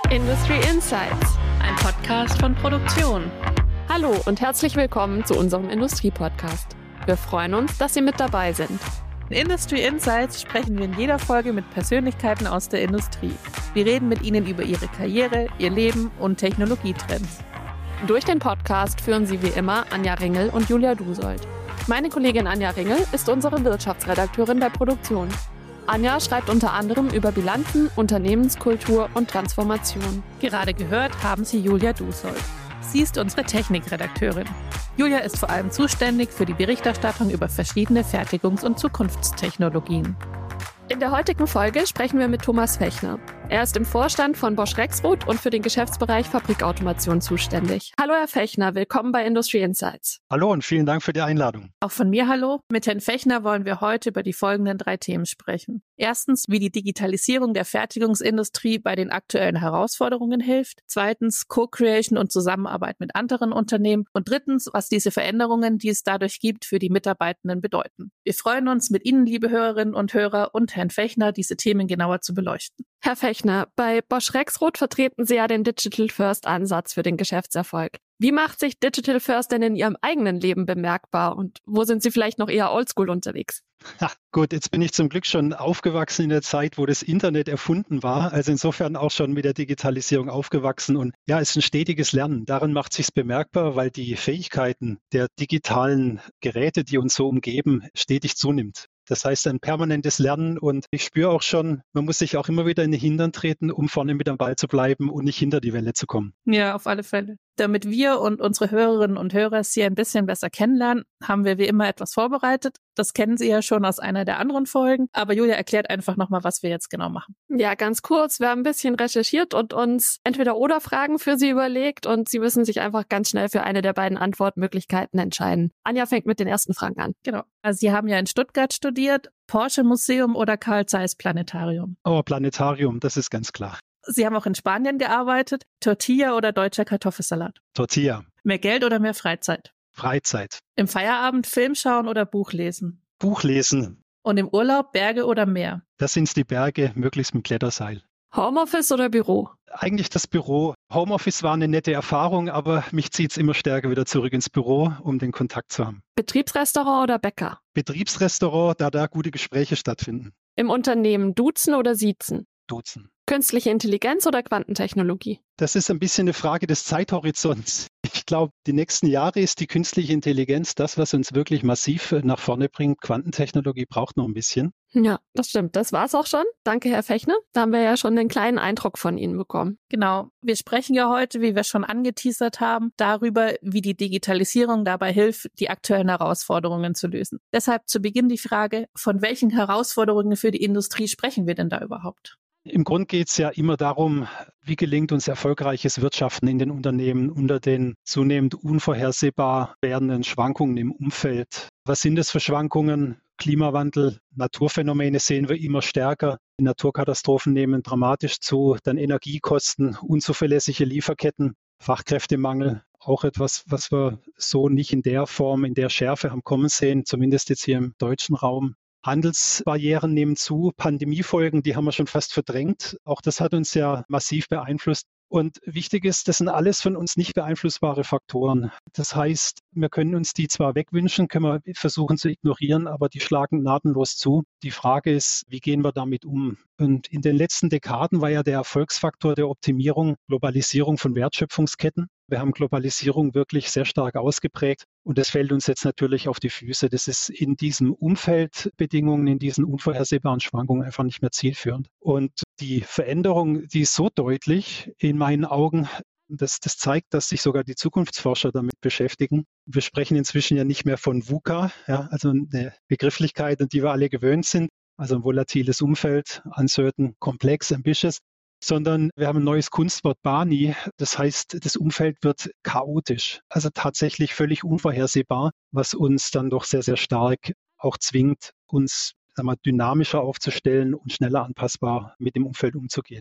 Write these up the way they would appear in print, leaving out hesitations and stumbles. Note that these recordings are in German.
Industry Insights, ein Podcast von Produktion. Hallo und herzlich willkommen zu unserem Industrie-Podcast. Wir freuen uns, dass Sie mit dabei sind. In Industry Insights sprechen wir in jeder Folge mit Persönlichkeiten aus der Industrie. Wir reden mit ihnen über ihre Karriere, ihr Leben und Technologietrends. Durch den Podcast führen Sie wie immer Anja Ringel und Julia Dusold. Meine Kollegin Anja Ringel ist unsere Wirtschaftsredakteurin bei Produktion. Anja schreibt unter anderem über Bilanzen, Unternehmenskultur und Transformation. Gerade gehört haben Sie Julia Dusold. Sie ist unsere Technikredakteurin. Julia ist vor allem zuständig für die Berichterstattung über verschiedene Fertigungs- und Zukunftstechnologien. In der heutigen Folge sprechen wir mit Thomas Fechner. Er ist im Vorstand von Bosch Rexroth und für den Geschäftsbereich Fabrikautomation zuständig. Hallo Herr Fechner, willkommen bei Industry Insights. Hallo und vielen Dank für die Einladung. Auch von mir hallo. Mit Herrn Fechner wollen wir heute über die folgenden 3 Themen sprechen. Erstens, wie die Digitalisierung der Fertigungsindustrie bei den aktuellen Herausforderungen hilft. Zweitens, Co-Creation und Zusammenarbeit mit anderen Unternehmen. Und drittens, was diese Veränderungen, die es dadurch gibt, für die Mitarbeitenden bedeuten. Wir freuen uns, mit Ihnen, liebe Hörerinnen und Hörer, und Herrn Fechner diese Themen genauer zu beleuchten. Herr Fechner, bei Bosch Rexroth vertreten Sie ja den Digital First Ansatz für den Geschäftserfolg. Wie macht sich Digital First denn in Ihrem eigenen Leben bemerkbar und wo sind Sie vielleicht noch eher oldschool unterwegs? Gut, jetzt bin ich zum Glück schon aufgewachsen in der Zeit, wo das Internet erfunden war. Also insofern auch schon mit der Digitalisierung aufgewachsen. Und ja, es ist ein stetiges Lernen. Daran macht sich's bemerkbar, weil die Fähigkeiten der digitalen Geräte, die uns so umgeben, stetig zunimmt. Das heißt, ein permanentes Lernen und ich spüre auch schon, man muss sich auch immer wieder in den Hintern treten, um vorne mit am Ball zu bleiben und nicht hinter die Welle zu kommen. Ja, auf alle Fälle. Damit wir und unsere Hörerinnen und Hörer Sie ein bisschen besser kennenlernen, haben wir wie immer etwas vorbereitet. Das kennen Sie ja schon aus einer der anderen Folgen. Aber Julia erklärt einfach nochmal, was wir jetzt genau machen. Ja, ganz kurz. Wir haben ein bisschen recherchiert und uns Entweder-oder-Fragen für Sie überlegt und Sie müssen sich einfach ganz schnell für eine der beiden Antwortmöglichkeiten entscheiden. Anja fängt mit den ersten Fragen an. Genau. Also Sie haben ja in Stuttgart studiert, Porsche Museum oder Carl Zeiss Planetarium? Oh, Planetarium, das ist ganz klar. Sie haben auch in Spanien gearbeitet, Tortilla oder deutscher Kartoffelsalat? Tortilla. Mehr Geld oder mehr Freizeit? Freizeit. Im Feierabend Film schauen oder Buch lesen? Buch lesen. Und im Urlaub Berge oder Meer? Das sind die Berge, möglichst mit Kletterseil. Homeoffice oder Büro? Eigentlich das Büro. Homeoffice war eine nette Erfahrung, aber mich zieht es immer stärker wieder zurück ins Büro, um den Kontakt zu haben. Betriebsrestaurant oder Bäcker? Betriebsrestaurant, da gute Gespräche stattfinden. Im Unternehmen duzen oder siezen? Duzen. Künstliche Intelligenz oder Quantentechnologie? Das ist ein bisschen eine Frage des Zeithorizonts. Ich glaube, die nächsten Jahre ist die künstliche Intelligenz das, was uns wirklich massiv nach vorne bringt. Quantentechnologie braucht noch ein bisschen. Ja, das stimmt. Das war's auch schon. Danke, Herr Fechner. Da haben wir ja schon einen kleinen Eindruck von Ihnen bekommen. Genau. Wir sprechen ja heute, wie wir schon angeteasert haben, darüber, wie die Digitalisierung dabei hilft, die aktuellen Herausforderungen zu lösen. Deshalb zu Beginn die Frage, von welchen Herausforderungen für die Industrie sprechen wir denn da überhaupt? Im Grunde geht es ja immer darum, wie gelingt uns erfolgreiches Wirtschaften in den Unternehmen unter den zunehmend unvorhersehbar werdenden Schwankungen im Umfeld. Was sind das für Schwankungen? Klimawandel, Naturphänomene sehen wir immer stärker. Die Naturkatastrophen nehmen dramatisch zu. Dann Energiekosten, unzuverlässige Lieferketten, Fachkräftemangel. Auch etwas, was wir so nicht in der Form, in der Schärfe haben kommen sehen, zumindest jetzt hier im deutschen Raum. Handelsbarrieren nehmen zu, Pandemiefolgen, die haben wir schon fast verdrängt. Auch das hat uns ja massiv beeinflusst. Und wichtig ist, das sind alles von uns nicht beeinflussbare Faktoren. Das heißt, wir können uns die zwar wegwünschen, können wir versuchen zu ignorieren, aber die schlagen gnadenlos zu. Die Frage ist, wie gehen wir damit um? Und in den letzten Dekaden war ja der Erfolgsfaktor der Optimierung Globalisierung von Wertschöpfungsketten. Wir haben Globalisierung wirklich sehr stark ausgeprägt und das fällt uns jetzt natürlich auf die Füße. Das ist in diesen Umfeldbedingungen, in diesen unvorhersehbaren Schwankungen einfach nicht mehr zielführend. Und die Veränderung, die ist so deutlich in meinen Augen, das zeigt, dass sich sogar die Zukunftsforscher damit beschäftigen. Wir sprechen inzwischen ja nicht mehr von VUCA, ja, also eine Begrifflichkeit, an die wir alle gewöhnt sind, also ein volatiles Umfeld, uncertain, complex, ambitious, sondern wir haben ein neues Kunstwort BANI. Das heißt, das Umfeld wird chaotisch, also tatsächlich völlig unvorhersehbar, was uns dann doch sehr, sehr stark auch zwingt, uns dynamischer aufzustellen und schneller anpassbar mit dem Umfeld umzugehen.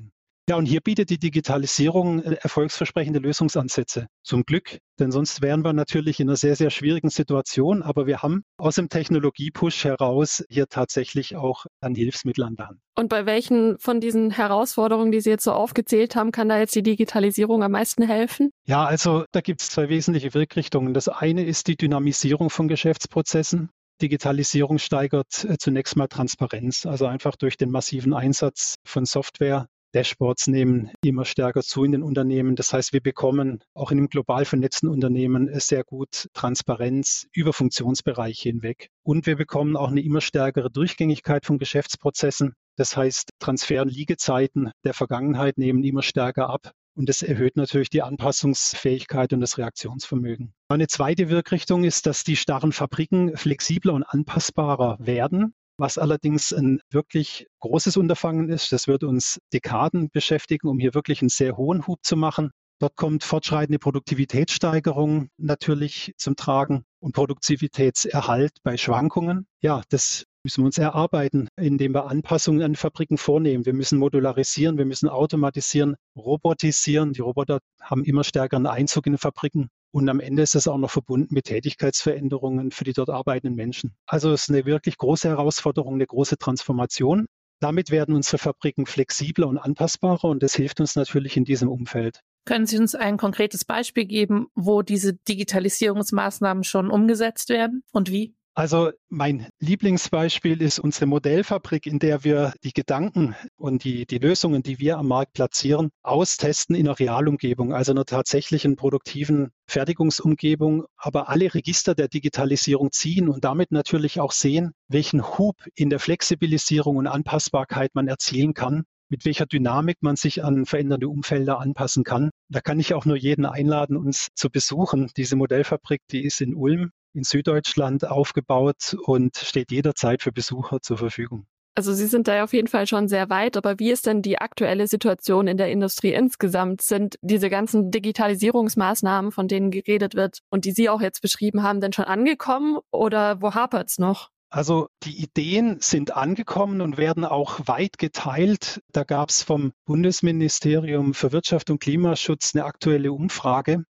Ja, und hier bietet die Digitalisierung erfolgsversprechende Lösungsansätze. Zum Glück, denn sonst wären wir natürlich in einer sehr, sehr schwierigen Situation. Aber wir haben aus dem Technologiepush heraus hier tatsächlich auch ein Hilfsmittel an der Hand. Und bei welchen von diesen Herausforderungen, die Sie jetzt so aufgezählt haben, kann da jetzt die Digitalisierung am meisten helfen? Ja, also da gibt es zwei wesentliche Wirkrichtungen. Das eine ist die Dynamisierung von Geschäftsprozessen. Digitalisierung steigert zunächst mal Transparenz, also einfach durch den massiven Einsatz von Software. Dashboards nehmen immer stärker zu in den Unternehmen. Das heißt, wir bekommen auch in einem global vernetzten Unternehmen sehr gut Transparenz über Funktionsbereiche hinweg. Und wir bekommen auch eine immer stärkere Durchgängigkeit von Geschäftsprozessen. Das heißt, Transfer- und Liegezeiten der Vergangenheit nehmen immer stärker ab. Und das erhöht natürlich die Anpassungsfähigkeit und das Reaktionsvermögen. Eine zweite Wirkrichtung ist, dass die starren Fabriken flexibler und anpassbarer werden, was allerdings ein wirklich großes Unterfangen ist. Das wird uns Dekaden beschäftigen, um hier wirklich einen sehr hohen Hub zu machen. Dort kommt fortschreitende Produktivitätssteigerung natürlich zum Tragen und Produktivitätserhalt bei Schwankungen. Ja, das müssen wir uns erarbeiten, indem wir Anpassungen an Fabriken vornehmen. Wir müssen modularisieren, wir müssen automatisieren, robotisieren. Die Roboter haben immer stärkeren Einzug in den Fabriken. Und am Ende ist es auch noch verbunden mit Tätigkeitsveränderungen für die dort arbeitenden Menschen. Also es ist eine wirklich große Herausforderung, eine große Transformation. Damit werden unsere Fabriken flexibler und anpassbarer und das hilft uns natürlich in diesem Umfeld. Können Sie uns ein konkretes Beispiel geben, wo diese Digitalisierungsmaßnahmen schon umgesetzt werden und wie? Also mein Lieblingsbeispiel ist unsere Modellfabrik, in der wir die Gedanken und die Lösungen, die wir am Markt platzieren, austesten in einer Realumgebung, also einer tatsächlichen produktiven Fertigungsumgebung, aber alle Register der Digitalisierung ziehen und damit natürlich auch sehen, welchen Hub in der Flexibilisierung und Anpassbarkeit man erzielen kann, mit welcher Dynamik man sich an verändernde Umfelder anpassen kann. Da kann ich auch nur jeden einladen, uns zu besuchen. Diese Modellfabrik, die ist in Ulm in Süddeutschland aufgebaut und steht jederzeit für Besucher zur Verfügung. Also Sie sind da auf jeden Fall schon sehr weit, aber wie ist denn die aktuelle Situation in der Industrie insgesamt? Sind diese ganzen Digitalisierungsmaßnahmen, von denen geredet wird und die Sie auch jetzt beschrieben haben, denn schon angekommen oder wo hapert's noch? Also die Ideen sind angekommen und werden auch weit geteilt. Da gab es vom Bundesministerium für Wirtschaft und Klimaschutz eine aktuelle Umfrage.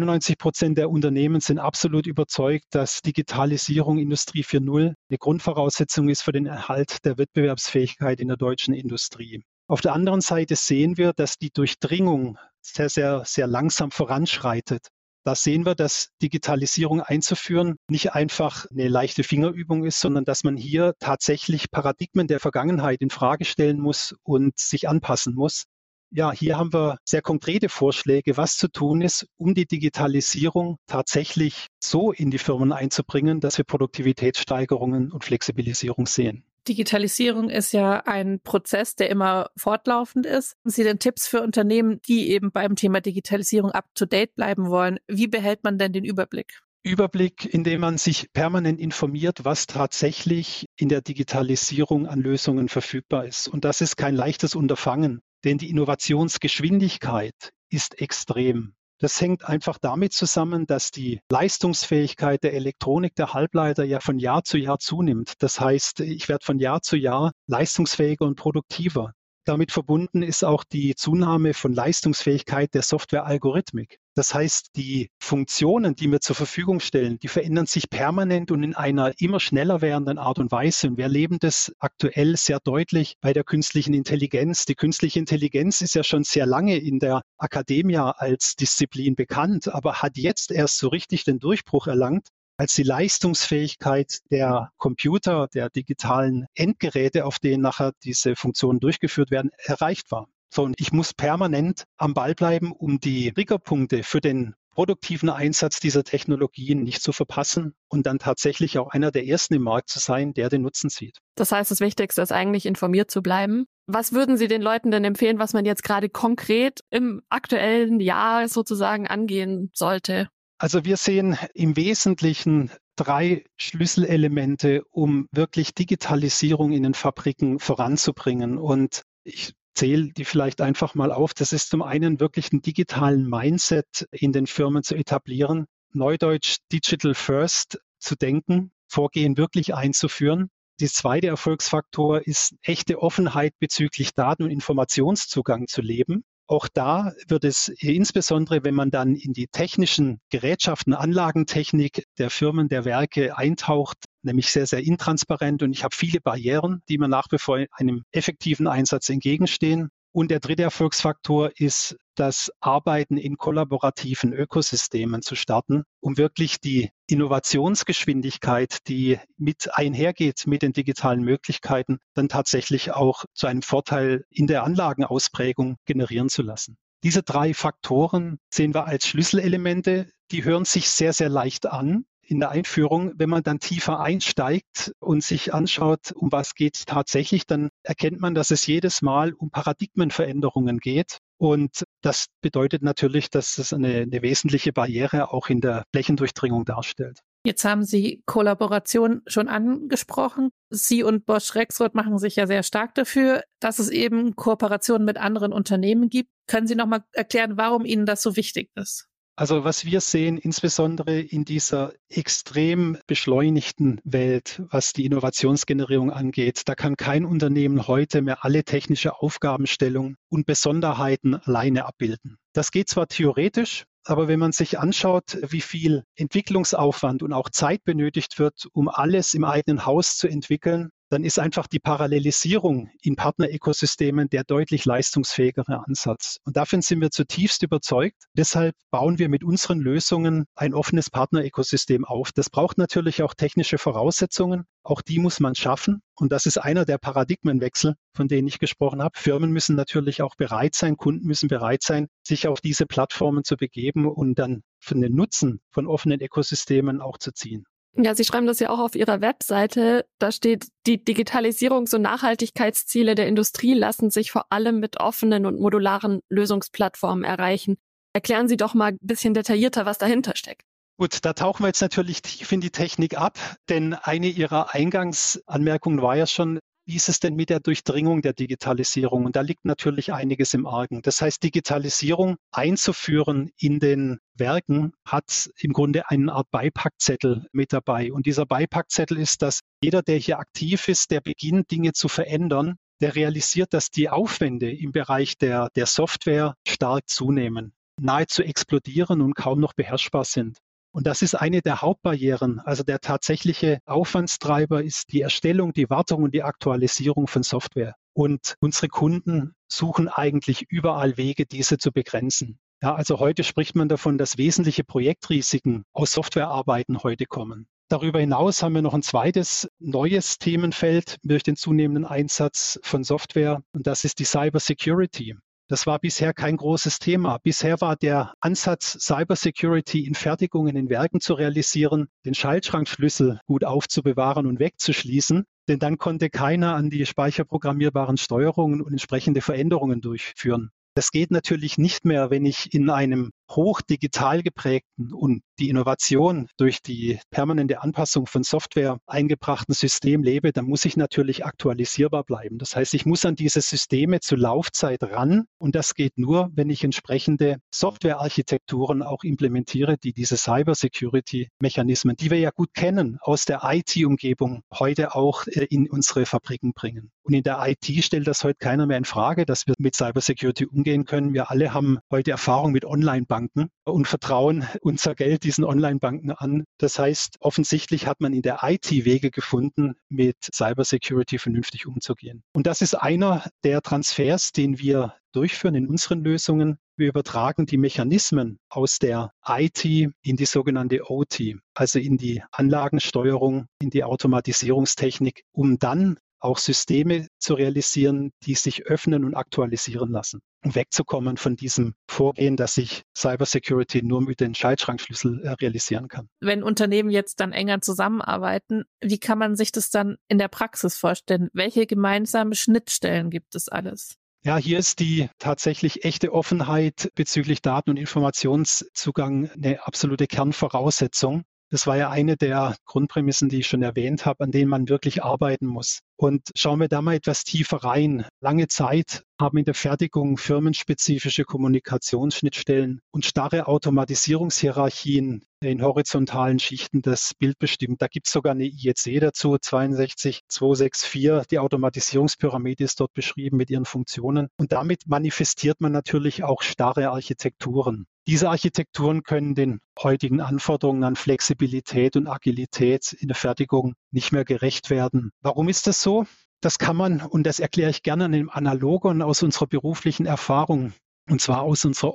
91% der Unternehmen sind absolut überzeugt, dass Digitalisierung Industrie 4.0 eine Grundvoraussetzung ist für den Erhalt der Wettbewerbsfähigkeit in der deutschen Industrie. Auf der anderen Seite sehen wir, dass die Durchdringung sehr, sehr, sehr langsam voranschreitet. Da sehen wir, dass Digitalisierung einzuführen nicht einfach eine leichte Fingerübung ist, sondern dass man hier tatsächlich Paradigmen der Vergangenheit in Frage stellen muss und sich anpassen muss. Ja, hier haben wir sehr konkrete Vorschläge, was zu tun ist, um die Digitalisierung tatsächlich so in die Firmen einzubringen, dass wir Produktivitätssteigerungen und Flexibilisierung sehen. Digitalisierung ist ja ein Prozess, der immer fortlaufend ist. Haben Sie denn Tipps für Unternehmen, die eben beim Thema Digitalisierung up-to-date bleiben wollen? Wie behält man denn den Überblick? Überblick, indem man sich permanent informiert, was tatsächlich in der Digitalisierung an Lösungen verfügbar ist. Und das ist kein leichtes Unterfangen, denn die Innovationsgeschwindigkeit ist extrem. Das hängt einfach damit zusammen, dass die Leistungsfähigkeit der Elektronik, der Halbleiter ja von Jahr zu Jahr zunimmt. Das heißt, ich werde von Jahr zu Jahr leistungsfähiger und produktiver. Damit verbunden ist auch die Zunahme von Leistungsfähigkeit der Softwarealgorithmik. Das heißt, die Funktionen, die wir zur Verfügung stellen, die verändern sich permanent und in einer immer schneller werdenden Art und Weise. Und wir erleben das aktuell sehr deutlich bei der künstlichen Intelligenz. Die künstliche Intelligenz ist ja schon sehr lange in der Akademie als Disziplin bekannt, aber hat jetzt erst so richtig den Durchbruch erlangt, als die Leistungsfähigkeit der Computer, der digitalen Endgeräte, auf denen nachher diese Funktionen durchgeführt werden, erreicht war. So, und ich muss permanent am Ball bleiben, um die Triggerpunkte für den produktiven Einsatz dieser Technologien nicht zu verpassen und dann tatsächlich auch einer der ersten im Markt zu sein, der den Nutzen sieht. Das heißt, das Wichtigste ist eigentlich, informiert zu bleiben. Was würden Sie den Leuten denn empfehlen, was man jetzt gerade konkret im aktuellen Jahr sozusagen angehen sollte? Also wir sehen im Wesentlichen 3 Schlüsselelemente, um wirklich Digitalisierung in den Fabriken voranzubringen. Und ich zähle die vielleicht einfach mal auf. Das ist zum einen wirklich einen digitalen Mindset in den Firmen zu etablieren, neudeutsch Digital First zu denken, Vorgehen wirklich einzuführen. Der zweite Erfolgsfaktor ist echte Offenheit bezüglich Daten- und Informationszugang zu leben. Auch da wird es insbesondere, wenn man dann in die technischen Gerätschaften, Anlagentechnik der Firmen, der Werke eintaucht, nämlich sehr, sehr intransparent, und ich habe viele Barrieren, die mir nach wie vor einem effektiven Einsatz entgegenstehen. Und der dritte Erfolgsfaktor ist das Arbeiten in kollaborativen Ökosystemen zu starten, um wirklich die Innovationsgeschwindigkeit, die mit einhergeht mit den digitalen Möglichkeiten, dann tatsächlich auch zu einem Vorteil in der Anlagenausprägung generieren zu lassen. Diese 3 Faktoren sehen wir als Schlüsselelemente. Die hören sich sehr, sehr leicht an in der Einführung. Wenn man dann tiefer einsteigt und sich anschaut, um was geht es tatsächlich, dann erkennt man, dass es jedes Mal um Paradigmenveränderungen geht. Und das bedeutet natürlich, dass es eine wesentliche Barriere auch in der Flächendurchdringung darstellt. Jetzt haben Sie Kollaboration schon angesprochen. Sie und Bosch Rexroth machen sich ja sehr stark dafür, dass es eben Kooperationen mit anderen Unternehmen gibt. Können Sie noch mal erklären, warum Ihnen das so wichtig ist? Also was wir sehen, insbesondere in dieser extrem beschleunigten Welt, was die Innovationsgenerierung angeht, da kann kein Unternehmen heute mehr alle technische Aufgabenstellung und Besonderheiten alleine abbilden. Das geht zwar theoretisch, aber wenn man sich anschaut, wie viel Entwicklungsaufwand und auch Zeit benötigt wird, um alles im eigenen Haus zu entwickeln, dann ist einfach die Parallelisierung in Partnerökosystemen der deutlich leistungsfähigere Ansatz. Und davon sind wir zutiefst überzeugt. Deshalb bauen wir mit unseren Lösungen ein offenes Partnerökosystem auf. Das braucht natürlich auch technische Voraussetzungen. Auch die muss man schaffen. Und das ist einer der Paradigmenwechsel, von denen ich gesprochen habe. Firmen müssen natürlich auch bereit sein, Kunden müssen bereit sein, sich auf diese Plattformen zu begeben und dann von den Nutzen von offenen Ökosystemen auch zu ziehen. Ja, Sie schreiben das ja auch auf Ihrer Webseite. Da steht, die Digitalisierungs- und Nachhaltigkeitsziele der Industrie lassen sich vor allem mit offenen und modularen Lösungsplattformen erreichen. Erklären Sie doch mal ein bisschen detaillierter, was dahinter steckt. Gut, da tauchen wir jetzt natürlich tief in die Technik ab, denn eine Ihrer Eingangsanmerkungen war ja schon, wie ist es denn mit der Durchdringung der Digitalisierung? Und da liegt natürlich einiges im Argen. Das heißt, Digitalisierung einzuführen in den Werken hat im Grunde eine Art Beipackzettel mit dabei. Und dieser Beipackzettel ist, dass jeder, der hier aktiv ist, der beginnt, Dinge zu verändern, der realisiert, dass die Aufwände im Bereich der Software stark zunehmen, nahezu explodieren und kaum noch beherrschbar sind. Und das ist eine der Hauptbarrieren. Also der tatsächliche Aufwandstreiber ist die Erstellung, die Wartung und die Aktualisierung von Software. Und unsere Kunden suchen eigentlich überall Wege, diese zu begrenzen. Ja, also heute spricht man davon, dass wesentliche Projektrisiken aus Softwarearbeiten heute kommen. Darüber hinaus haben wir noch ein zweites neues Themenfeld durch den zunehmenden Einsatz von Software, und das ist die Cybersecurity. Das war bisher kein großes Thema. Bisher war der Ansatz, Cybersecurity in Fertigungen in Werken zu realisieren, den Schaltschrankschlüssel gut aufzubewahren und wegzuschließen, denn dann konnte keiner an die speicherprogrammierbaren Steuerungen und entsprechende Veränderungen durchführen. Das geht natürlich nicht mehr, wenn ich in einem hochdigital geprägten und die Innovation durch die permanente Anpassung von Software eingebrachten System lebe, dann muss ich natürlich aktualisierbar bleiben. Das heißt, ich muss an diese Systeme zur Laufzeit ran, und das geht nur, wenn ich entsprechende Softwarearchitekturen auch implementiere, die diese Cybersecurity-Mechanismen, die wir ja gut kennen, aus der IT-Umgebung heute auch in unsere Fabriken bringen. Und in der IT stellt das heute keiner mehr in Frage, dass wir mit Cybersecurity umgehen können. Wir alle haben heute Erfahrung mit Online-Banken und vertrauen unser Geld diesen Online-Banken an. Das heißt, offensichtlich hat man in der IT Wege gefunden, mit Cybersecurity vernünftig umzugehen. Und das ist einer der Transfers, den wir durchführen in unseren Lösungen. Wir übertragen die Mechanismen aus der IT in die sogenannte OT, also in die Anlagensteuerung, in die Automatisierungstechnik, um dann auch Systeme zu realisieren, die sich öffnen und aktualisieren lassen, um wegzukommen von diesem Vorgehen, dass ich Cybersecurity nur mit den Schaltschrankschlüssel realisieren kann. Wenn Unternehmen jetzt dann enger zusammenarbeiten, wie kann man sich das dann in der Praxis vorstellen? Welche gemeinsamen Schnittstellen gibt es alles? Ja, hier ist die tatsächlich echte Offenheit bezüglich Daten- und Informationszugang eine absolute Kernvoraussetzung. Das war ja eine der Grundprämissen, die ich schon erwähnt habe, an denen man wirklich arbeiten muss. Und schauen wir da mal etwas tiefer rein. Lange Zeit haben in der Fertigung firmenspezifische Kommunikationsschnittstellen und starre Automatisierungshierarchien in horizontalen Schichten das Bild bestimmt. Da gibt es sogar eine IEC dazu, 62264. Die Automatisierungspyramide ist dort beschrieben mit ihren Funktionen. Und damit manifestiert man natürlich auch starre Architekturen. Diese Architekturen können den heutigen Anforderungen an Flexibilität und Agilität in der Fertigung nicht mehr gerecht werden. Warum ist das so? Das kann man, und das erkläre ich gerne an dem Analogon aus unserer beruflichen Erfahrung, und zwar aus unserer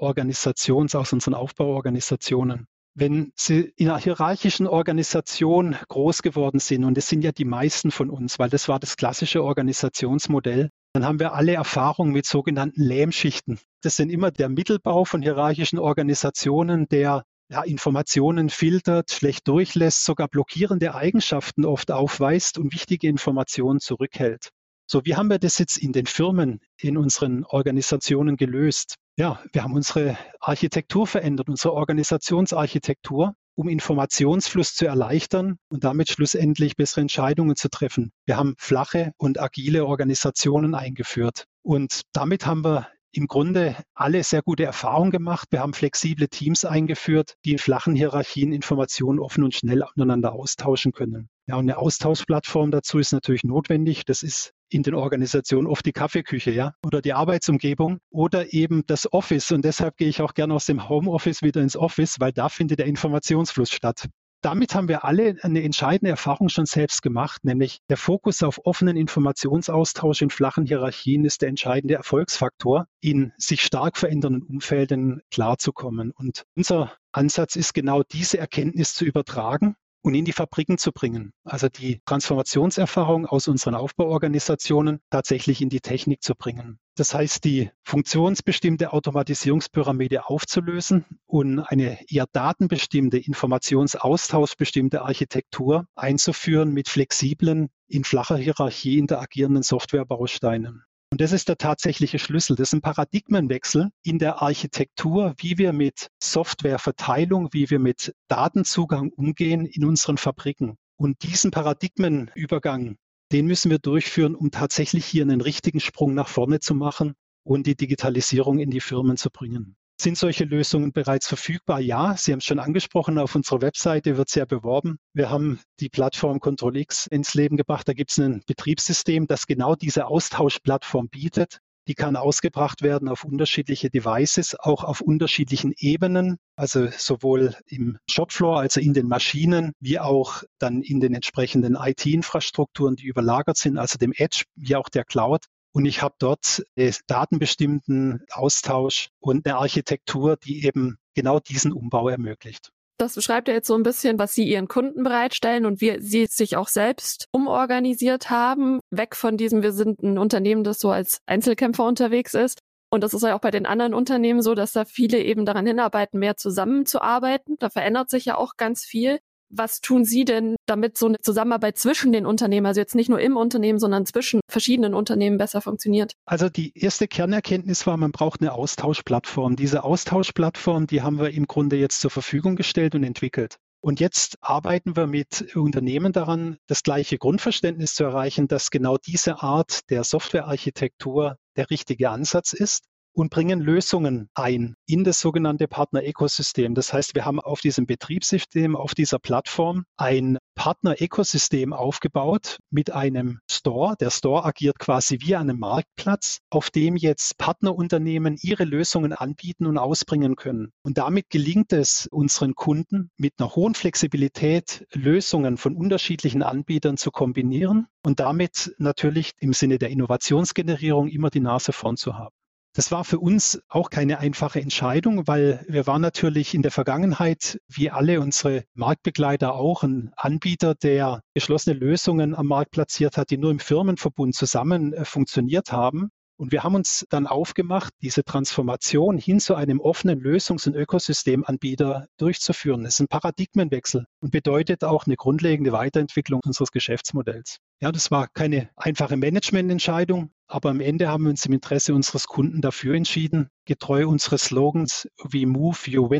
aus unseren Aufbauorganisationen. Wenn Sie in einer hierarchischen Organisation groß geworden sind, und das sind ja die meisten von uns, weil das war das klassische Organisationsmodell, dann haben wir alle Erfahrung mit sogenannten Lähmschichten. Das sind immer der Mittelbau von hierarchischen Organisationen, der Informationen filtert, schlecht durchlässt, sogar blockierende Eigenschaften oft aufweist und wichtige Informationen zurückhält. So, wie haben wir das jetzt in den Firmen, in unseren Organisationen gelöst? Ja, wir haben unsere Architektur verändert, unsere Organisationsarchitektur, um Informationsfluss zu erleichtern und damit schlussendlich bessere Entscheidungen zu treffen. Wir haben flache und agile Organisationen eingeführt. Und damit haben wir im Grunde alle sehr gute Erfahrungen gemacht. Wir haben flexible Teams eingeführt, die in flachen Hierarchien Informationen offen und schnell untereinander austauschen können. Ja, und eine Austauschplattform dazu ist natürlich notwendig. Das ist in den Organisationen oft die Kaffeeküche, ja, oder die Arbeitsumgebung oder eben das Office. Und deshalb gehe ich auch gerne aus dem Homeoffice wieder ins Office, weil da findet der Informationsfluss statt. Damit haben wir alle eine entscheidende Erfahrung schon selbst gemacht, nämlich der Fokus auf offenen Informationsaustausch in flachen Hierarchien ist der entscheidende Erfolgsfaktor, in sich stark verändernden Umfelden klarzukommen. Und unser Ansatz ist genau diese Erkenntnis zu übertragen und in die Fabriken zu bringen. Also die Transformationserfahrung aus unseren Aufbauorganisationen tatsächlich in die Technik zu bringen. Das heißt, die funktionsbestimmte Automatisierungspyramide aufzulösen und eine eher datenbestimmte, informationsaustauschbestimmte Architektur einzuführen mit flexiblen, in flacher Hierarchie interagierenden Softwarebausteinen. Und das ist der tatsächliche Schlüssel. Das ist ein Paradigmenwechsel in der Architektur, wie wir mit Softwareverteilung, wie wir mit Datenzugang umgehen in unseren Fabriken. Und diesen Paradigmenübergang, den müssen wir durchführen, um tatsächlich hier einen richtigen Sprung nach vorne zu machen und die Digitalisierung in die Firmen zu bringen. Sind solche Lösungen bereits verfügbar? Ja, Sie haben es schon angesprochen, auf unserer Webseite wird sehr beworben. Wir haben die Plattform Control-X ins Leben gebracht. Da gibt es ein Betriebssystem, das genau diese Austauschplattform bietet. Die kann ausgebracht werden auf unterschiedliche Devices, auch auf unterschiedlichen Ebenen, also sowohl im Shopfloor, also in den Maschinen, wie auch dann in den entsprechenden IT-Infrastrukturen, die überlagert sind, also dem Edge, wie auch der Cloud. Und ich habe dort datenbestimmten Austausch und eine Architektur, die eben genau diesen Umbau ermöglicht. Das beschreibt ja jetzt so ein bisschen, was Sie Ihren Kunden bereitstellen und wie Sie sich auch selbst umorganisiert haben, weg von diesem, wir sind ein Unternehmen, das so als Einzelkämpfer unterwegs ist. Und das ist ja auch bei den anderen Unternehmen so, dass da viele eben daran hinarbeiten, mehr zusammenzuarbeiten. Da verändert sich ja auch ganz viel. Was tun Sie denn, damit so eine Zusammenarbeit zwischen den Unternehmen, also jetzt nicht nur im Unternehmen, sondern zwischen verschiedenen Unternehmen besser funktioniert? Also die erste Kernerkenntnis war, man braucht eine Austauschplattform. Diese Austauschplattform, die haben wir im Grunde jetzt zur Verfügung gestellt und entwickelt. Und jetzt arbeiten wir mit Unternehmen daran, das gleiche Grundverständnis zu erreichen, dass genau diese Art der Softwarearchitektur der richtige Ansatz ist. Und bringen Lösungen ein in das sogenannte Partner-Ökosystem. Das heißt, wir haben auf diesem Betriebssystem, auf dieser Plattform ein Partner-Ökosystem aufgebaut mit einem Store. Der Store agiert quasi wie einem Marktplatz, auf dem jetzt Partnerunternehmen ihre Lösungen anbieten und ausbringen können. Und damit gelingt es unseren Kunden, mit einer hohen Flexibilität Lösungen von unterschiedlichen Anbietern zu kombinieren und damit natürlich im Sinne der Innovationsgenerierung immer die Nase vorn zu haben. Das war für uns auch keine einfache Entscheidung, weil wir waren natürlich in der Vergangenheit, wie alle unsere Marktbegleiter auch, ein Anbieter, der geschlossene Lösungen am Markt platziert hat, die nur im Firmenverbund zusammen funktioniert haben. Und wir haben uns dann aufgemacht, diese Transformation hin zu einem offenen Lösungs- und Ökosystemanbieter durchzuführen. Das ist ein Paradigmenwechsel und bedeutet auch eine grundlegende Weiterentwicklung unseres Geschäftsmodells. Ja, das war keine einfache Managemententscheidung, aber am Ende haben wir uns im Interesse unseres Kunden dafür entschieden, getreu unseres Slogans "We Move, You Win",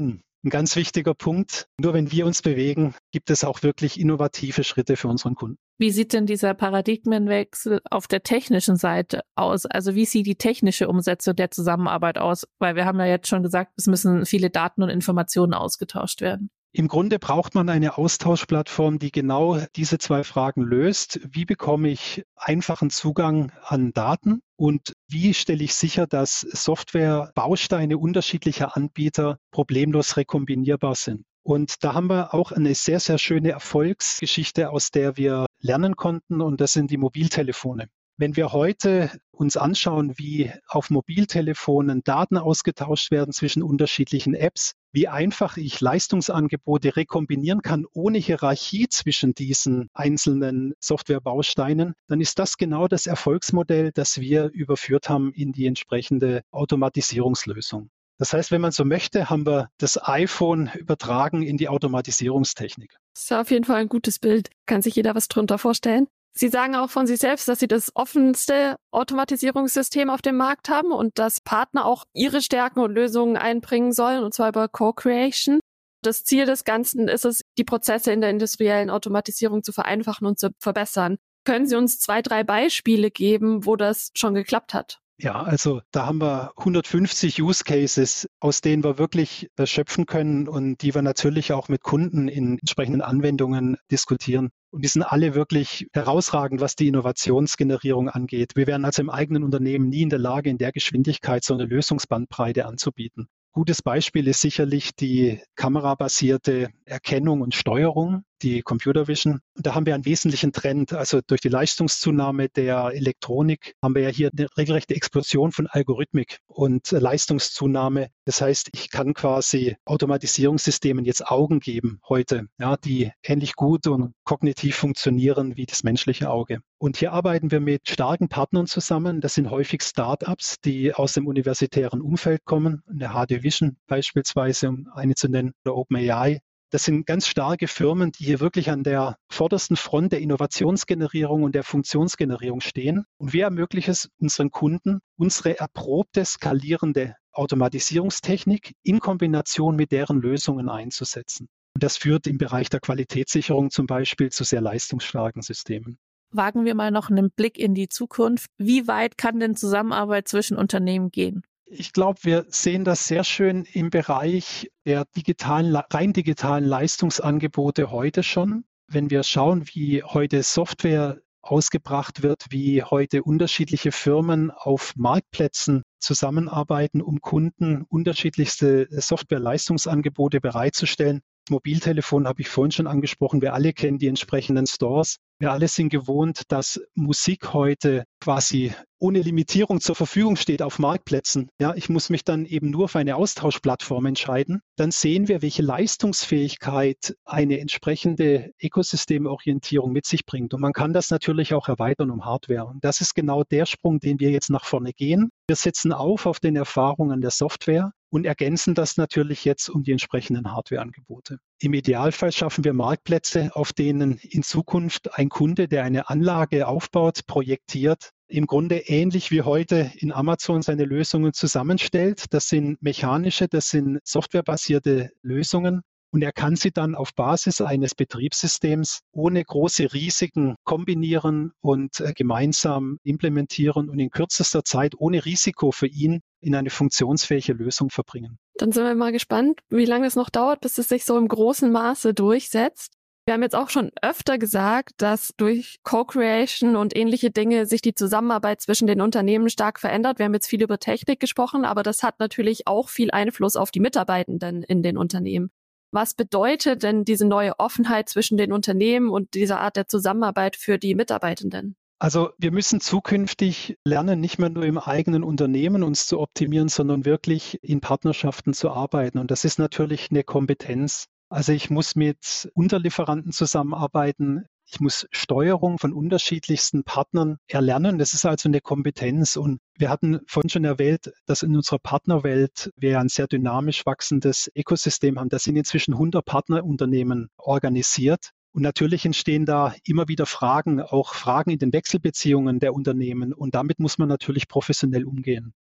ein ganz wichtiger Punkt. Nur wenn wir uns bewegen, gibt es auch wirklich innovative Schritte für unseren Kunden. Wie sieht denn dieser Paradigmenwechsel auf der technischen Seite aus? Also wie sieht die technische Umsetzung der Zusammenarbeit aus? Weil wir haben ja jetzt schon gesagt, es müssen viele Daten und Informationen ausgetauscht werden. Im Grunde braucht man eine Austauschplattform, die genau diese zwei Fragen löst. Wie bekomme ich einfachen Zugang an Daten und wie stelle ich sicher, dass Softwarebausteine unterschiedlicher Anbieter problemlos rekombinierbar sind? Und da haben wir auch eine sehr, sehr schöne Erfolgsgeschichte, aus der wir lernen konnten, und das sind die Mobiltelefone. Wenn wir heute uns anschauen, wie auf Mobiltelefonen Daten ausgetauscht werden zwischen unterschiedlichen Apps, wie einfach ich Leistungsangebote rekombinieren kann ohne Hierarchie zwischen diesen einzelnen Softwarebausteinen, dann ist das genau das Erfolgsmodell, das wir überführt haben in die entsprechende Automatisierungslösung. Das heißt, wenn man so möchte, haben wir das iPhone übertragen in die Automatisierungstechnik. Das ist auf jeden Fall ein gutes Bild. Kann sich jeder was drunter vorstellen? Sie sagen auch von sich selbst, dass Sie das offenste Automatisierungssystem auf dem Markt haben und dass Partner auch ihre Stärken und Lösungen einbringen sollen, und zwar über Co-Creation. Das Ziel des Ganzen ist es, die Prozesse in der industriellen Automatisierung zu vereinfachen und zu verbessern. Können Sie uns 2, 3 Beispiele geben, wo das schon geklappt hat? Ja, also da haben wir 150 Use Cases, aus denen wir wirklich schöpfen können und die wir natürlich auch mit Kunden in entsprechenden Anwendungen diskutieren. Und die sind alle wirklich herausragend, was die Innovationsgenerierung angeht. Wir wären also im eigenen Unternehmen nie in der Lage, in der Geschwindigkeit so eine Lösungsbandbreite anzubieten. Gutes Beispiel ist sicherlich die kamerabasierte Erkennung und Steuerung, die Computer Vision. Und da haben wir einen wesentlichen Trend. Also durch die Leistungszunahme der Elektronik haben wir ja hier eine regelrechte Explosion von Algorithmik und Leistungszunahme. Das heißt, ich kann quasi Automatisierungssystemen jetzt Augen geben heute, ja, die ähnlich gut und kognitiv funktionieren wie das menschliche Auge. Und hier arbeiten wir mit starken Partnern zusammen. Das sind häufig Start-ups, die aus dem universitären Umfeld kommen. Eine HD Vision beispielsweise, um eine zu nennen, oder OpenAI. Das sind ganz starke Firmen, die hier wirklich an der vordersten Front der Innovationsgenerierung und der Funktionsgenerierung stehen. Und wir ermöglichen es unseren Kunden, unsere erprobte, skalierende Automatisierungstechnik in Kombination mit deren Lösungen einzusetzen. Und das führt im Bereich der Qualitätssicherung zum Beispiel zu sehr leistungsstarken Systemen. Wagen wir mal noch einen Blick in die Zukunft. Wie weit kann denn Zusammenarbeit zwischen Unternehmen gehen? Ich glaube, wir sehen das sehr schön im Bereich der rein digitalen Leistungsangebote heute schon. Wenn wir schauen, wie heute Software ausgebracht wird, wie heute unterschiedliche Firmen auf Marktplätzen zusammenarbeiten, um Kunden unterschiedlichste Software-Leistungsangebote bereitzustellen. Das Mobiltelefon habe ich vorhin schon angesprochen. Wir alle kennen die entsprechenden Stores. Wir alle sind gewohnt, dass Musik heute quasi ohne Limitierung zur Verfügung steht auf Marktplätzen. Ja, ich muss mich dann eben nur für eine Austauschplattform entscheiden. Dann sehen wir, welche Leistungsfähigkeit eine entsprechende Ökosystemorientierung mit sich bringt. Und man kann das natürlich auch erweitern um Hardware. Und das ist genau der Sprung, den wir jetzt nach vorne gehen. Wir setzen auf den Erfahrungen der Software und ergänzen das natürlich jetzt um die entsprechenden Hardwareangebote. Im Idealfall schaffen wir Marktplätze, auf denen in Zukunft ein Kunde, der eine Anlage aufbaut, projektiert, im Grunde ähnlich wie heute in Amazon seine Lösungen zusammenstellt. Das sind mechanische, das sind softwarebasierte Lösungen. Und er kann sie dann auf Basis eines Betriebssystems ohne große Risiken kombinieren und gemeinsam implementieren und in kürzester Zeit ohne Risiko für ihn in eine funktionsfähige Lösung verbringen. Dann sind wir mal gespannt, wie lange es noch dauert, bis es sich so im großen Maße durchsetzt. Wir haben jetzt auch schon öfter gesagt, dass durch Co-Creation und ähnliche Dinge sich die Zusammenarbeit zwischen den Unternehmen stark verändert. Wir haben jetzt viel über Technik gesprochen, aber das hat natürlich auch viel Einfluss auf die Mitarbeitenden in den Unternehmen. Was bedeutet denn diese neue Offenheit zwischen den Unternehmen und dieser Art der Zusammenarbeit für die Mitarbeitenden? Also wir müssen zukünftig lernen, nicht mehr nur im eigenen Unternehmen uns zu optimieren, sondern wirklich in Partnerschaften zu arbeiten. Und das ist natürlich eine Kompetenz. Also ich muss mit Unterlieferanten zusammenarbeiten. Ich muss Steuerung von unterschiedlichsten Partnern erlernen. Das ist also eine Kompetenz. Und wir hatten vorhin schon erwähnt, dass in unserer Partnerwelt wir ein sehr dynamisch wachsendes Ökosystem haben. Da sind inzwischen 100 Partnerunternehmen organisiert. Und natürlich entstehen da immer wieder Fragen, auch Fragen in den Wechselbeziehungen der Unternehmen. Und damit muss man natürlich professionell umgehen.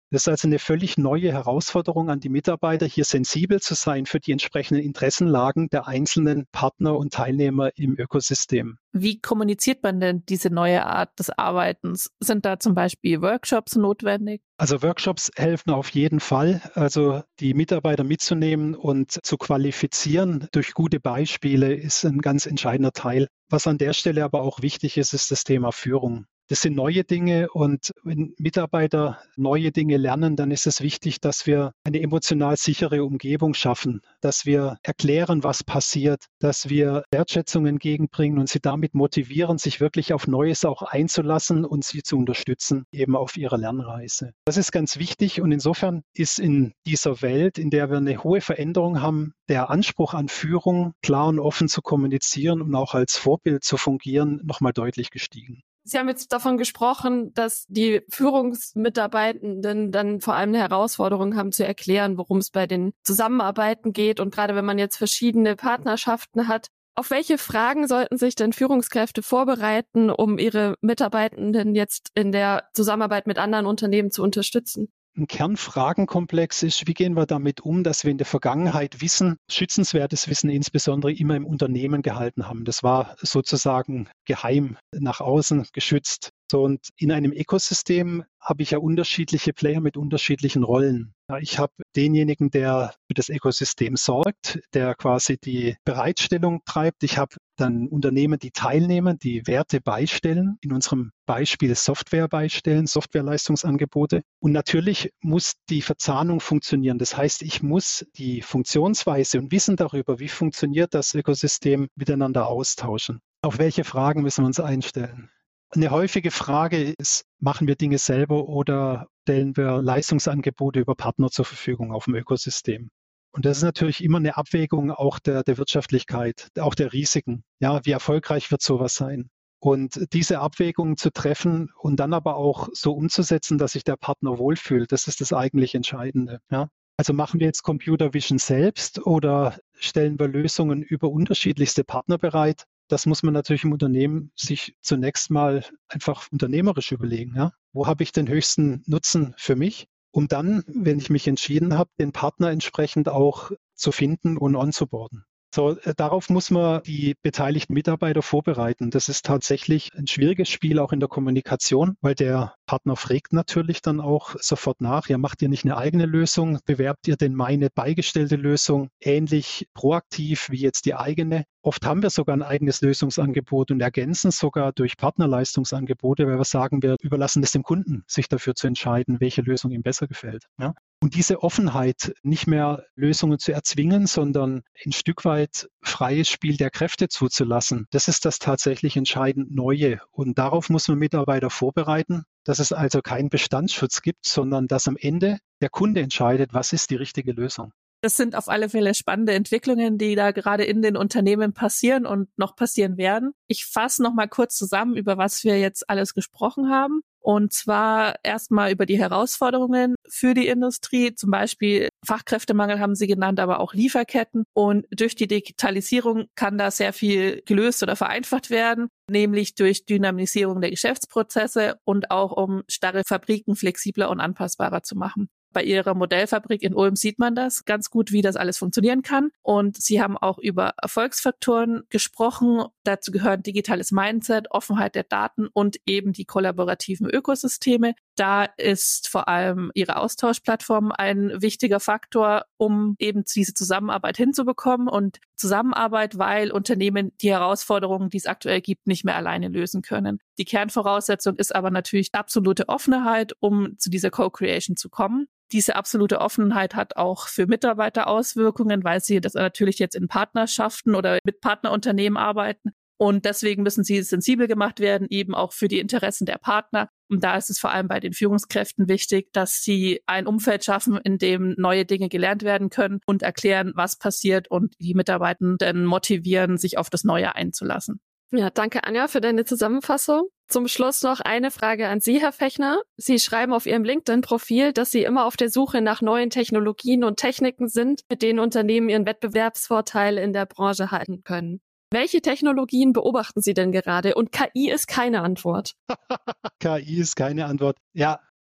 Das ist also eine völlig neue Herausforderung an die Mitarbeiter, hier sensibel zu sein für die entsprechenden Interessenlagen der einzelnen Partner und Teilnehmer im Ökosystem. Wie kommuniziert man denn diese neue Art des Arbeitens? Sind da zum Beispiel Workshops notwendig? Also Workshops helfen auf jeden Fall, also die Mitarbeiter mitzunehmen und zu qualifizieren durch gute Beispiele ist ein ganz entscheidender Teil. Was an der Stelle aber auch wichtig ist, ist das Thema Führung. Das sind neue Dinge und wenn Mitarbeiter neue Dinge lernen, dann ist es wichtig, dass wir eine emotional sichere Umgebung schaffen, dass wir erklären, was passiert, dass wir Wertschätzung entgegenbringen und sie damit motivieren, sich wirklich auf Neues auch einzulassen und sie zu unterstützen, eben auf ihrer Lernreise. Das ist ganz wichtig und insofern ist in dieser Welt, in der wir eine hohe Veränderung haben, der Anspruch an Führung, klar und offen zu kommunizieren und auch als Vorbild zu fungieren, nochmal deutlich gestiegen. Sie haben jetzt davon gesprochen, dass die Führungsmitarbeitenden dann vor allem eine Herausforderung haben zu erklären, worum es bei den Zusammenarbeiten geht. Und gerade wenn man jetzt verschiedene Partnerschaften hat, auf welche Fragen sollten sich denn Führungskräfte vorbereiten, um ihre Mitarbeitenden jetzt in der Zusammenarbeit mit anderen Unternehmen zu unterstützen? Ein Kernfragenkomplex ist, wie gehen wir damit um, dass wir in der Vergangenheit Wissen, schützenswertes Wissen insbesondere immer im Unternehmen gehalten haben. Das war sozusagen geheim nach außen geschützt. So, und in einem Ökosystem habe ich ja unterschiedliche Player mit unterschiedlichen Rollen. Ja, ich habe denjenigen, der für das Ökosystem sorgt, der quasi die Bereitstellung treibt. Ich habe dann Unternehmen, die teilnehmen, die Werte beistellen, in unserem Beispiel Software beistellen, Softwareleistungsangebote. Und natürlich muss die Verzahnung funktionieren. Das heißt, ich muss die Funktionsweise und Wissen darüber, wie funktioniert das Ökosystem, miteinander austauschen. Auf welche Fragen müssen wir uns einstellen? Eine häufige Frage ist, machen wir Dinge selber oder stellen wir Leistungsangebote über Partner zur Verfügung auf dem Ökosystem? Und das ist natürlich immer eine Abwägung auch der Wirtschaftlichkeit, auch der Risiken. Ja, wie erfolgreich wird sowas sein? Und diese Abwägungen zu treffen und dann aber auch so umzusetzen, dass sich der Partner wohlfühlt, das ist das eigentlich Entscheidende. Ja? Also machen wir jetzt Computer Vision selbst oder stellen wir Lösungen über unterschiedlichste Partner bereit? Das muss man natürlich im Unternehmen sich zunächst mal einfach unternehmerisch überlegen. Ja? Wo habe ich den höchsten Nutzen für mich? Um dann, wenn ich mich entschieden habe, den Partner entsprechend auch zu finden und onzuboarden. So, darauf muss man die beteiligten Mitarbeiter vorbereiten. Das ist tatsächlich ein schwieriges Spiel auch in der Kommunikation, weil der Partner fragt natürlich dann auch sofort nach, ja, macht ihr nicht eine eigene Lösung? Bewerbt ihr denn meine beigestellte Lösung ähnlich proaktiv wie jetzt die eigene? Oft haben wir sogar ein eigenes Lösungsangebot und ergänzen sogar durch Partnerleistungsangebote, weil wir sagen, wir überlassen es dem Kunden, sich dafür zu entscheiden, welche Lösung ihm besser gefällt. Ja? Und diese Offenheit, nicht mehr Lösungen zu erzwingen, sondern ein Stück weit freies Spiel der Kräfte zuzulassen, das ist das tatsächlich entscheidend Neue. Und darauf muss man Mitarbeiter vorbereiten, dass es also keinen Bestandsschutz gibt, sondern dass am Ende der Kunde entscheidet, was ist die richtige Lösung. Das sind auf alle Fälle spannende Entwicklungen, die da gerade in den Unternehmen passieren und noch passieren werden. Ich fasse noch mal kurz zusammen, über was wir jetzt alles gesprochen haben. Und zwar erstmal über die Herausforderungen für die Industrie, zum Beispiel Fachkräftemangel haben Sie genannt, aber auch Lieferketten. Und durch die Digitalisierung kann da sehr viel gelöst oder vereinfacht werden, nämlich durch Dynamisierung der Geschäftsprozesse und auch um starre Fabriken flexibler und anpassbarer zu machen. Bei Ihrer Modellfabrik in Ulm sieht man das ganz gut, wie das alles funktionieren kann. Und Sie haben auch über Erfolgsfaktoren gesprochen. Dazu gehören digitales Mindset, Offenheit der Daten und eben die kollaborativen Ökosysteme. Da ist vor allem Ihre Austauschplattform ein wichtiger Faktor, um eben diese Zusammenarbeit hinzubekommen. Und Zusammenarbeit, weil Unternehmen die Herausforderungen, die es aktuell gibt, nicht mehr alleine lösen können. Die Kernvoraussetzung ist aber natürlich absolute Offenheit, um zu dieser Co-Creation zu kommen. Diese absolute Offenheit hat auch für Mitarbeiter Auswirkungen, weil sie das natürlich jetzt in Partnerschaften oder mit Partnerunternehmen arbeiten. Und deswegen müssen sie sensibel gemacht werden, eben auch für die Interessen der Partner. Und da ist es vor allem bei den Führungskräften wichtig, dass sie ein Umfeld schaffen, in dem neue Dinge gelernt werden können und erklären, was passiert und die Mitarbeitenden motivieren, sich auf das Neue einzulassen. Ja, danke Anja für deine Zusammenfassung. Zum Schluss noch eine Frage an Sie, Herr Fechner. Sie schreiben auf Ihrem LinkedIn-Profil, dass Sie immer auf der Suche nach neuen Technologien und Techniken sind, mit denen Unternehmen ihren Wettbewerbsvorteil in der Branche halten können. Welche Technologien beobachten Sie denn gerade? Und KI ist keine Antwort. KI ist keine Antwort. Ja,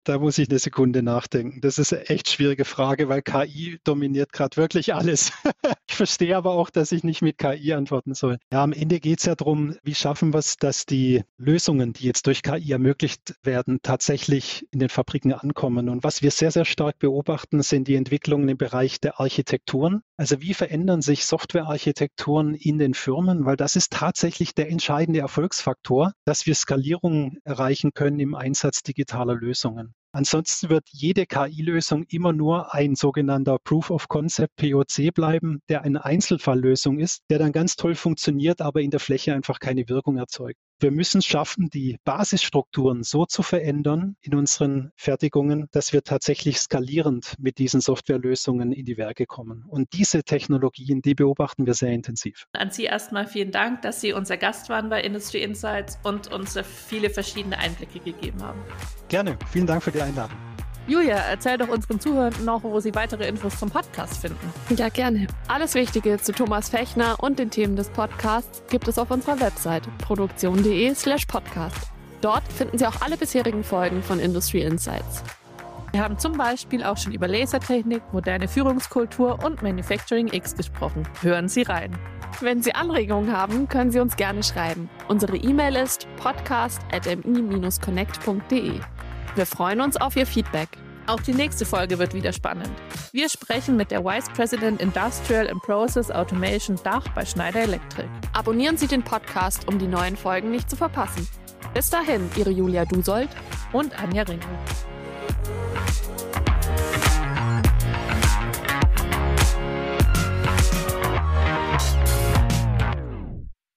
Da muss ich eine Sekunde nachdenken. Das ist eine echt schwierige Frage, weil KI dominiert gerade wirklich alles. Ich verstehe aber auch, dass ich nicht mit KI antworten soll. Ja, am Ende geht es ja darum, wie schaffen wir es, dass die Lösungen, die jetzt durch KI ermöglicht werden, tatsächlich in den Fabriken ankommen. Und was wir sehr, sehr stark beobachten, sind die Entwicklungen im Bereich der Architekturen. Also wie verändern sich Softwarearchitekturen in den Firmen? Weil das ist tatsächlich der entscheidende Erfolgsfaktor, dass wir Skalierung erreichen können im Einsatz digitaler Lösungen. Ansonsten wird jede KI-Lösung immer nur ein sogenannter Proof of Concept, POC, bleiben, der eine Einzelfalllösung ist, der dann ganz toll funktioniert, aber in der Fläche einfach keine Wirkung erzeugt. Wir müssen es schaffen, die Basisstrukturen so zu verändern in unseren Fertigungen, dass wir tatsächlich skalierend mit diesen Softwarelösungen in die Werke kommen. Und diese Technologien, die beobachten wir sehr intensiv. An Sie erstmal vielen Dank, dass Sie unser Gast waren bei Industry Insights und uns viele verschiedene Einblicke gegeben haben. Gerne. Vielen Dank für die Einladung. Julia, erzähl doch unseren Zuhörern noch, wo sie weitere Infos zum Podcast finden. Ja, gerne. Alles Wichtige zu Thomas Fechner und den Themen des Podcasts gibt es auf unserer Website produktion.de/podcast. Dort finden Sie auch alle bisherigen Folgen von Industry Insights. Wir haben zum Beispiel auch schon über Lasertechnik, moderne Führungskultur und Manufacturing X gesprochen. Hören Sie rein. Wenn Sie Anregungen haben, können Sie uns gerne schreiben. Unsere E-Mail ist podcast@mi-connect.de. Wir freuen uns auf Ihr Feedback. Auch die nächste Folge wird wieder spannend. Wir sprechen mit der Vice President Industrial and Process Automation Dach bei Schneider Electric. Abonnieren Sie den Podcast, um die neuen Folgen nicht zu verpassen. Bis dahin, Ihre Julia Dusold und Anja Ringel.